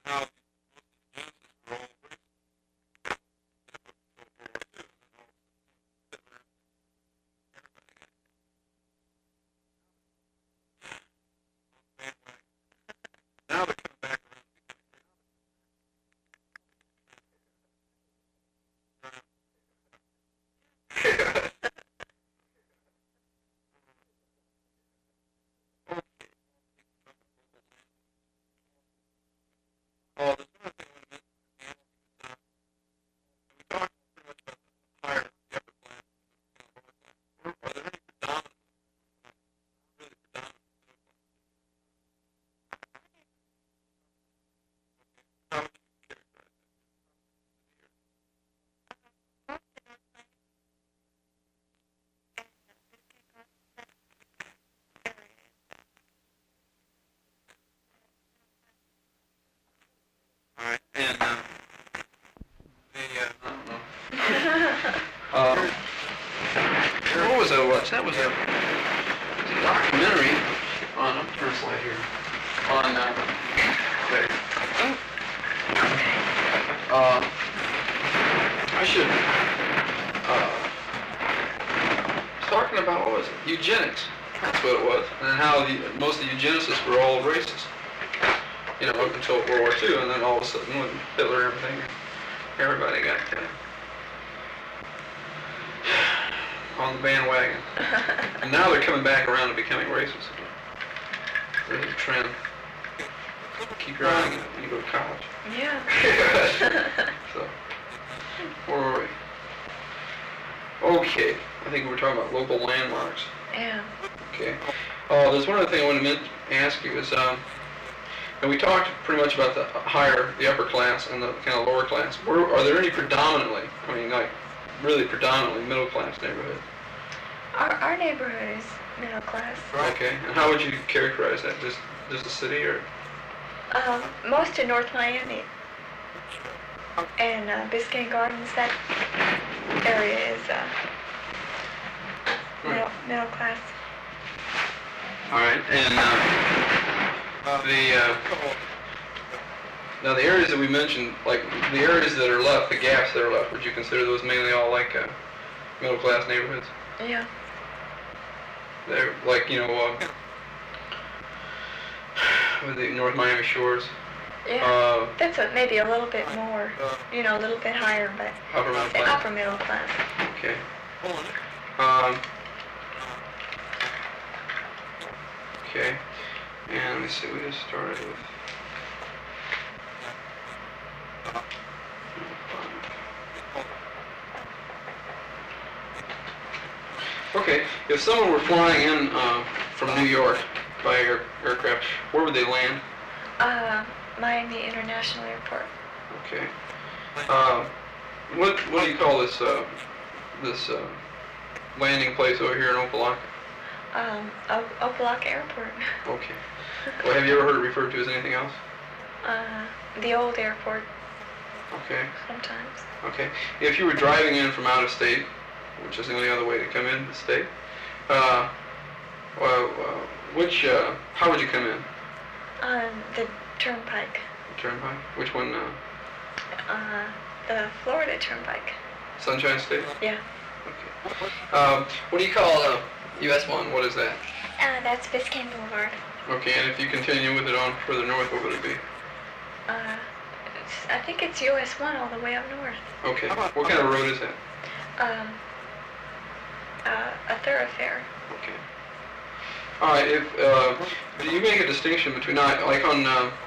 All right. And what was I watching? That was a documentary on first slide here on there. I should talking about what was it? Eugenics. That's what it was, and how most of the eugenicists were all racist. You know, up until World War II, and then all of a sudden when Hitler and everything, everybody got on the bandwagon. And now they're coming back around to becoming racist again. There's a trend. Keep your eye on it when you go to college. Yeah. So, where were we? Okay, I think we were talking about local landmarks. Yeah. Okay. Oh, there's one other thing I wanted to ask you is, and we talked pretty much about the upper class and the kind of lower class. Are there any predominantly, I mean, like, really predominantly middle class neighborhoods? Our neighborhood is middle class. Okay, and how would you characterize that? Just a city, or? Most of North Miami and Biscayne Gardens, that area is middle class. All right, and now the areas that we mentioned, like the areas that are left, the gaps that are left, would you consider those mainly all like middle class neighborhoods? Yeah. They're like, you know, with the North Miami Shores. Yeah. That's maybe a little bit more, you know, a little bit higher, but upper middle class. Upper middle class. Okay. Okay. And let me see, we just started with. Okay, if someone were flying in from New York by aircraft, where would they land? Miami International Airport. Okay. What do you call this landing place over here in Opelika? Opelika Airport. Okay. Well, have you ever heard it referred to as anything else? The old airport. Okay. Sometimes. Okay. If you were driving in from out of state, which is the only other way to come into the state, how would you come in? The Turnpike. The Turnpike? Which one? The Florida Turnpike. Sunshine State? Yeah. Okay. What do you call US 1? What is that? That's Biscayne Boulevard. Okay, and if you continue with it on further north, what would it be? I think it's US 1 all the way up north. Okay. What kind of road is that? A thoroughfare. Okay. All right. If do you make a distinction between like on